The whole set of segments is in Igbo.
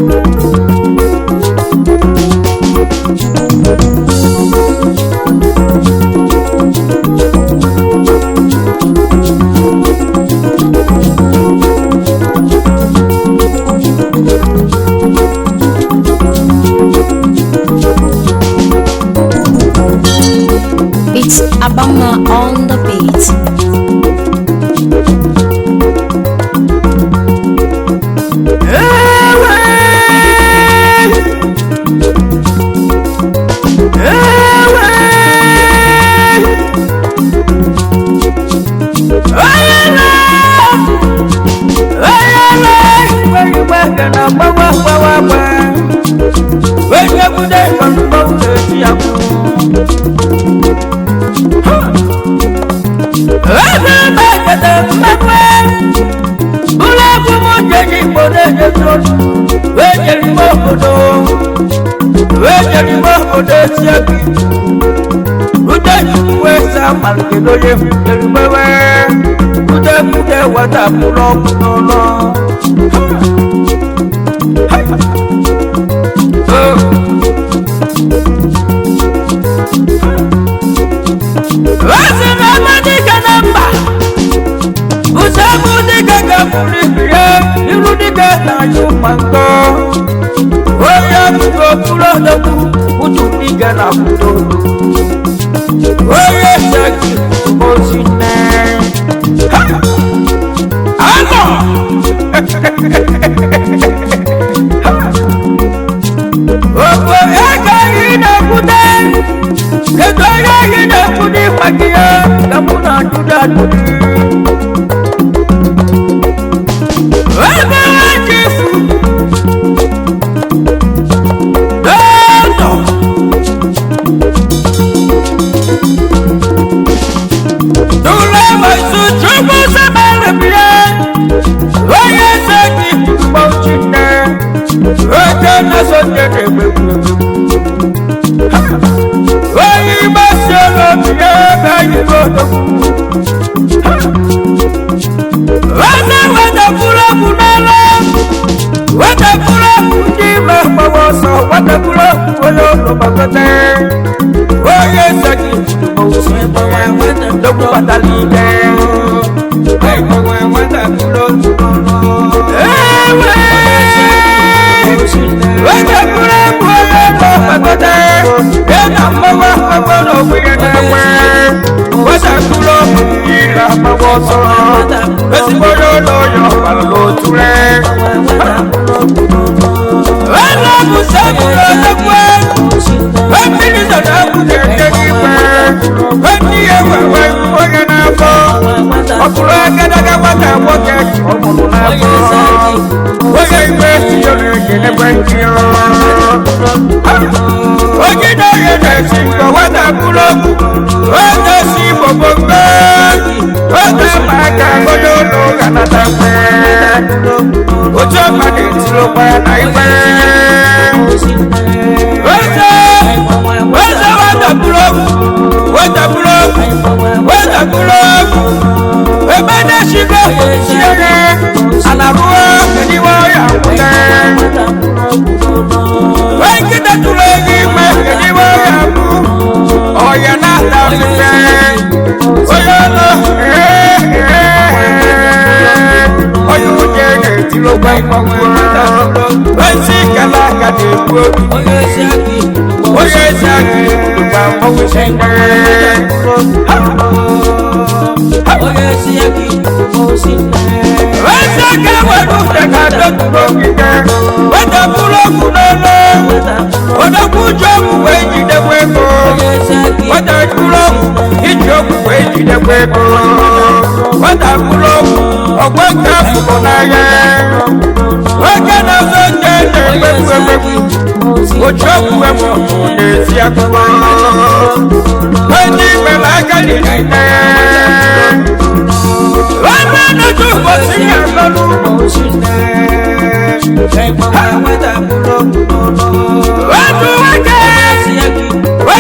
It's Abama on the beat.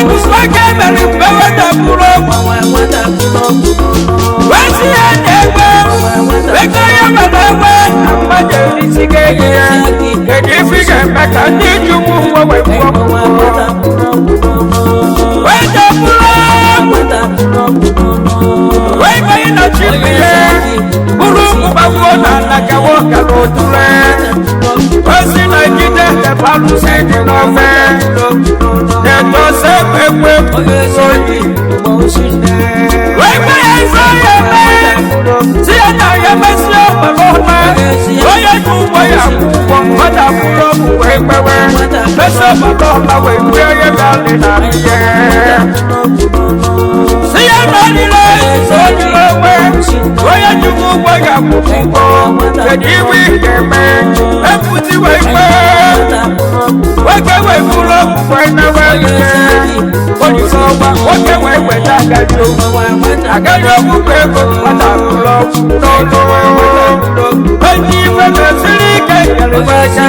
wake mere mgbe wetapụrụ ọgwụ wesi ya na-egbe ego ya mere egbe na mmadụ erisi ga-eyi ya kedu ife ị ga-eme ka ndị ji ụmụ ụgwọ wee kwụọ wetapụrụ wee banye na chibu ya bụrụ ụmụgbagwo na anagawo gara otule osi na jide tebalụsi dị n'ofe na-etose ekwe oyi wee gbe ya ife ya eme si ya na ya mesi ọgbara ọma onye ji ụgbọ ya kwụ ụgwọ mmadụ abụrụ ọgwụ wee gbewe mesi ọgbara ọma wee gbue onye ga-alị na ihe si ya na ọdịle so ojiri onwe onye ji ụgbọ ya kwụ ụgwọ kedu iwe ị ga-eme epụti wee gbe nwoke wee bụrụ ọgwụ wee nawe ike ojiri ọgba nwoke wee weta agadi ọgwụ bụ ego nwata bụrụ ọgwụ n'ọnụ onye ife na-esiri ike nyere aka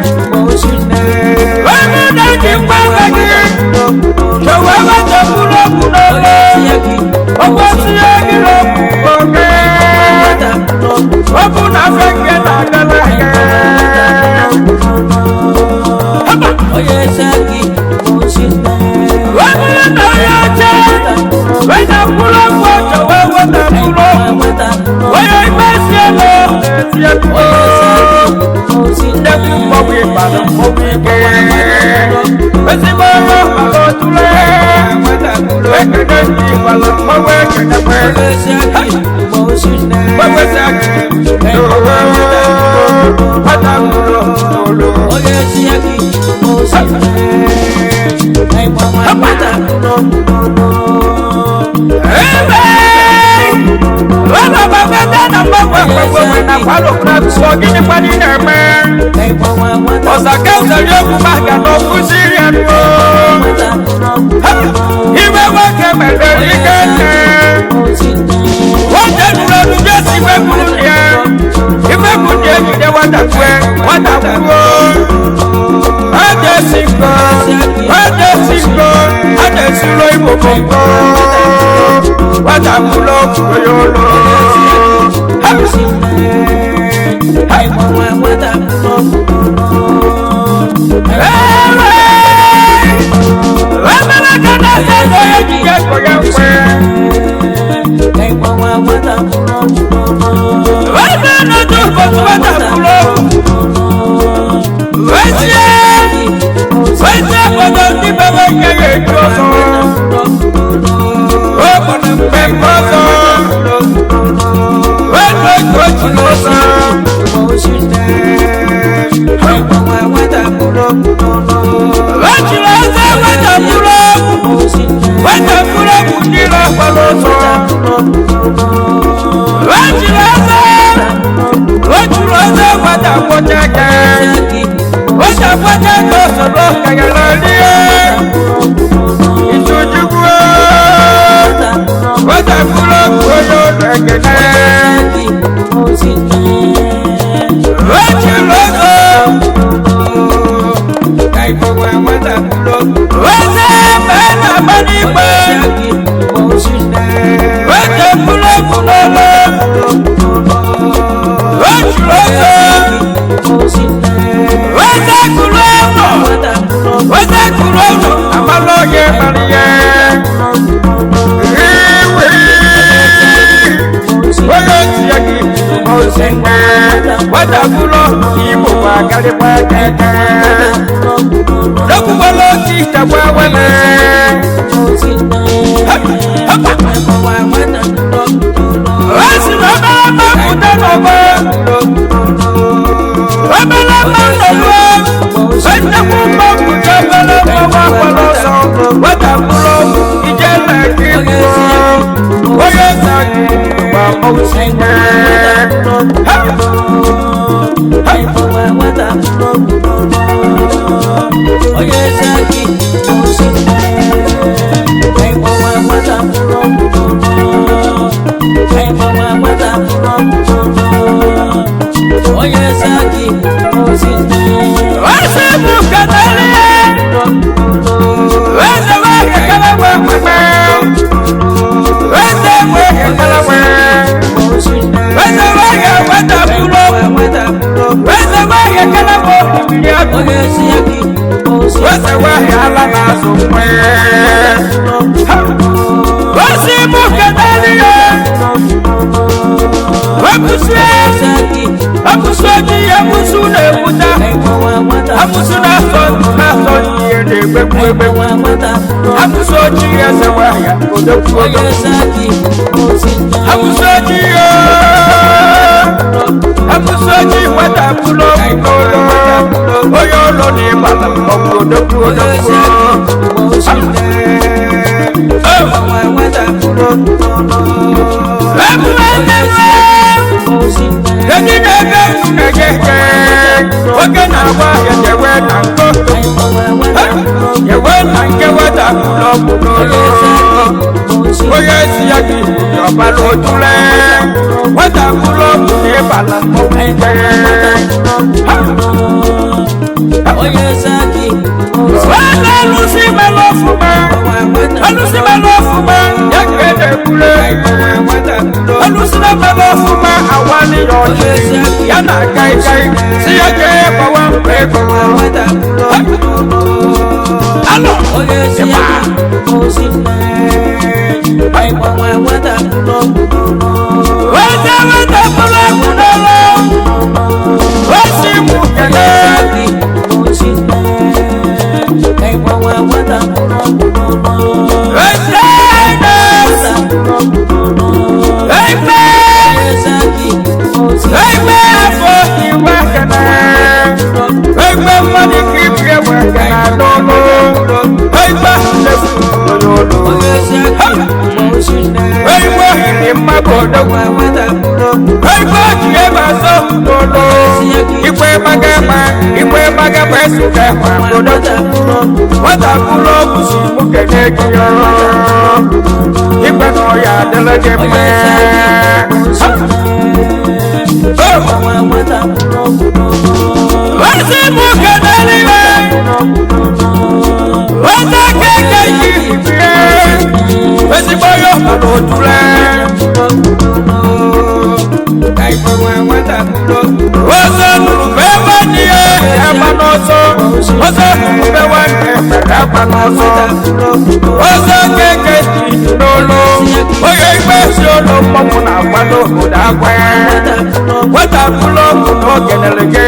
onye na-eji mgbanwe gị chọwa nwata bụrụ ọgwụ n'ọnụ ọgwụ tinye gị n'ọgwụ oge ọgwụ na afọ nke na-agala aka Osaka usari okuba gano kusiri anuo iwe wake mederi kete wate nura nujesi iwe kurunie iwe kurunie jide watakwe watakuo ade singo ade silo ibo kongo watakulo kuroyolo Where's the mmiri agụ wese wehi ala na-azụ mwe osi mụ kedali ya akwụsị oji ihe akwụsị na-ebuta akwụsị na-asọ ihe na-egbekwu egbekwu akwụsị oji ihe esewe ahịa odokwu akwụsị oji ihe akwụsị oji nwetapụrụ ọgwụ n'ụlọ onye ụlọ na ịgbala ọgwụ odokwu Edi na-ebe na-ejeje oge na-agba ahịa jewe na nkọ jewe na nke wetapụrụ ọgwụ n'ụlọ onye esi ya gị ọbara otule wetapụrụ ọgwụ na ịbala mmọnwụ ike alụsị mere ọfụma ya ka e na-ekwule alụsị mere ọfụma awali ya ọchị ya na kaikai si ya jee gbawa mkpa ego alọ ịba wetapụrụ ọgwụ n'ụlọ osi mụ kelee wetapụrụ ọgwụ si mụ kene gị ikpe na ọya adịla gị mma osi mụ kenere iwe weta keke yi bie ezigbo ya ọbara otule ọzọ nụrụ ebe dị ya agba n'ọsọ ọzọ nụrụ ebe nwanne mere agba n'ọsọ ọzọ keke dị n'ụlọ onye ikpe si ụlọ mmọnwụ na-agba n'obodo agwa wetapụrụ ọgwụ n'oge nere gị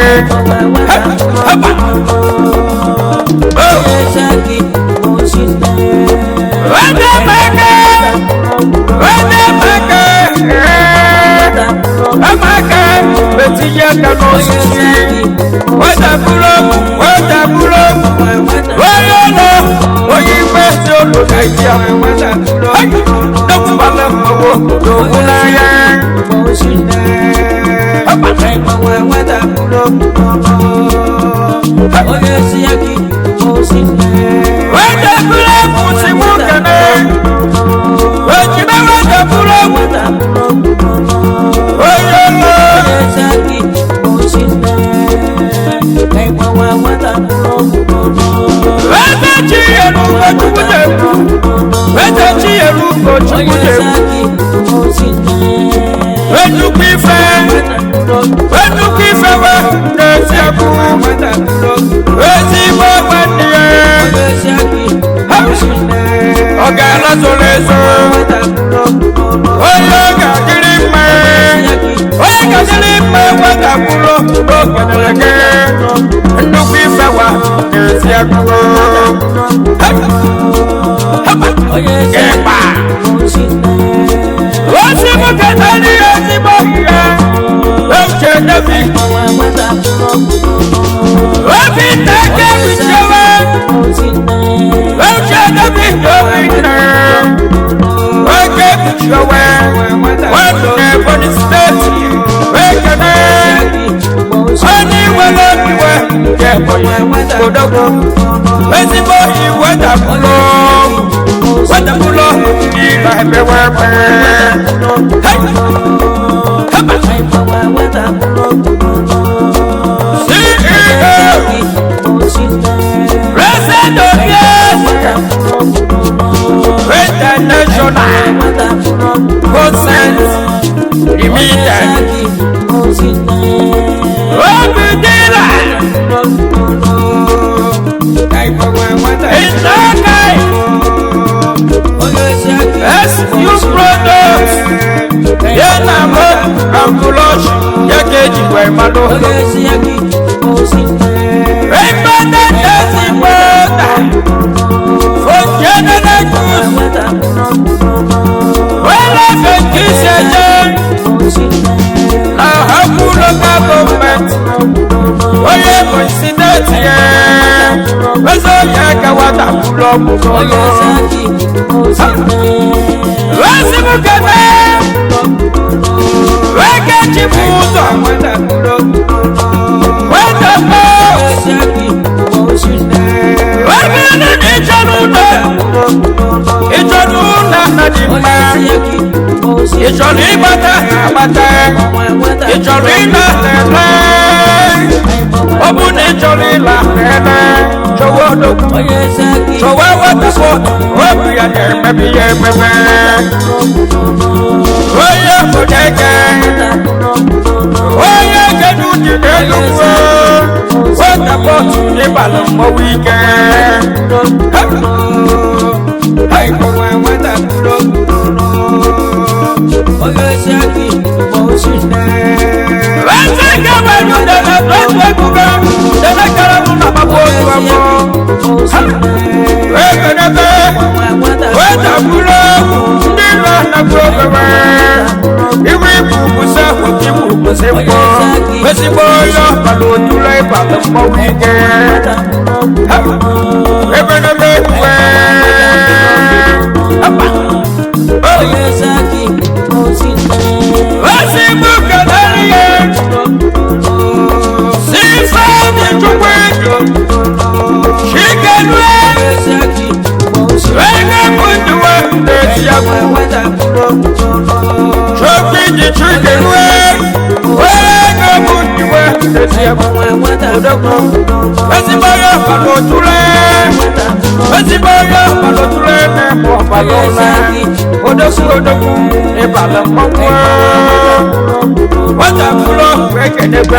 amaka betinye aka n'osisi wetapụrụ ọgwụ onye ụlọ onye ikpe si ụlọ naijiria dọkpụbala mmanwụ n'okwu n'anya wetapụrụ ọgwụ si mụ kene ejime wetapụrụ ọgwụ Ejukwu ife we na-esi akụ ezigbo nwanne ya ọ ga-ala zoro ezo onye ọ ga-adịrị mma wetapụrụ okenere gị nnukwu ife wa na-esi akụ ịgba osi mụ ketara ihe ezigbo ihe eche nebi obi nna eke bichewe eche nebi obi nna eke bichewe wepụ n'Ebonyi steeti ekene onye nwere obiwe nke Ebonyi odogwu ezigbo iwu wetapụrụ n'ile ebewepe President International Consent Limited Obidira SU Products Yenamo Ambulosh Yakeji Wemado Remember Desi Wota For Generations Well I've been kissing Now how cool local government Oh yeah, consider it Wezo Yaka Wata Pulo Wasi Mukane Weke Chibuzo Wenda Boss Weke Ichanuna Ichanuna Nadima Ichanibata Abata Ichanina Nene Obune Ichanila Nene Chowodo Chowawata Fort Obiya Maybe Oya Bodeke Oya Keduji Neluwa Wata Pot Nibala Mowike Hai Kowa Wata Kulo Oya Shaki Moshine Wata Kabanu Dana Dana Kuga Dana Karamuna Babosu Wamo Wata Nebe Wata Kulo Ndila Na Kulo Iwi Bubusa Wakibu Busepo Wesiboyo Balotula Ibala Mowike Wata Nebe Oya Shaki Wasibu Kadariye Sisa Nichukwejo Shikenwe Wega Kunduwa Nesiyaku Chokiji Chikenwe Wega Kunduwa Nesiyaku Udoko Wasiboyo Balotule Wasiboyo Balotule Nebo Balola Odoku Ibala Mokwa Wata Kulo Weke Nebe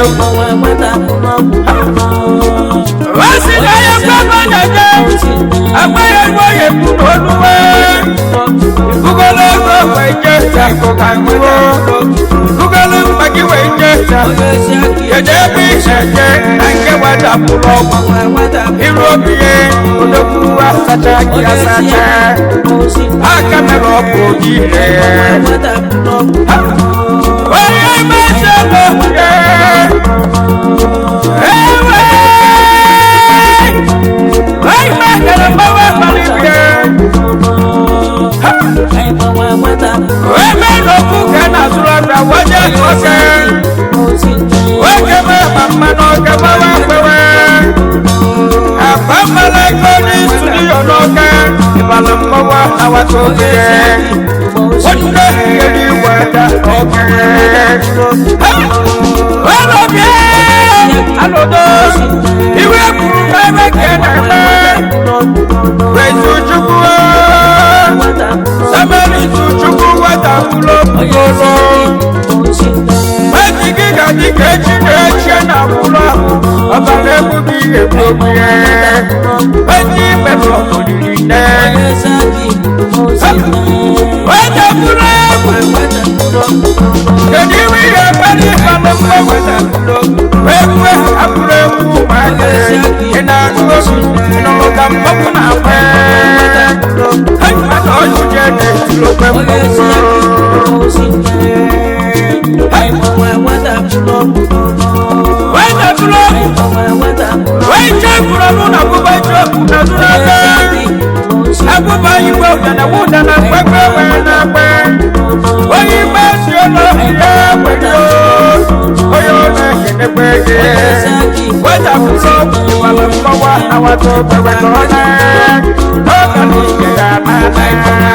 Wasidaya Baba Nade Agbaya Woye Kunonuwe Gugolo Weke Jako Kanguwo Gugolo Magi Weke Yedebi Seke Ange Wata Kulo Irobiye Odoku Asata Kiasata Akamero Kogire Oye Meselo Ewe Oye Meselo Mawa Malibye Oye Meselo Kukena Surata Waje Koke Oye Mama Noke Mawa Kwewe Abamala Kodi Studio Noke Ibala Mawa Awatoke Wanda Yedi Wada Noke Waloke Alodo Iwe Kurumebe Keneme Wezu Chukwu Samari Chukwu Wada Kulo Kulo Weji Giga Dike Chineke na Kulo Obale Kubi Ebobie Weji Bebo Kudirine Wada Kulo Kedi wiye Bani Kalamba Wada Kulo Wewe Akure Kumage Ina Nuosu Ina Loka Mpoku na Kwe Hai Ano Yujene Tulope Mpoku Hai Wada Kulo Wada Kulo Wada Kulo Nuna Kuba Joku na Nuna Abuba Ibo Yana Wuda na Kwekwe Wena Kwe Oyi Mesi Ono Iya Kwekwe Oyo Na Kene Kweke Wada Kulo Iwala Mbawa Na Wato Kwewe Kone Oga Nike Ya Nana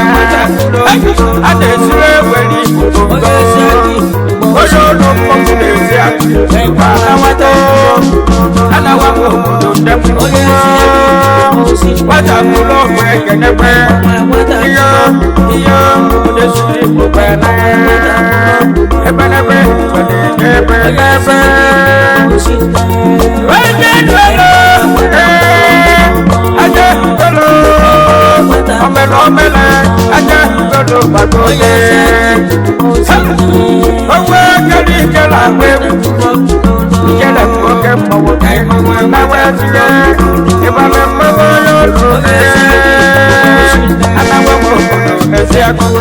Ade Sire Weni Kutongo Oyo No Mpoku Nezi Aki Wala Wato Ana Wako Kudonde Wata Kulo Kweke Nekwe Iyo Odesuri Kukwena Ebenebe Ebe Wende Dwelo bagoye owe kari kala webu kele koke mawo na wesiye ibale mawo yo lo anawo mo ese akwa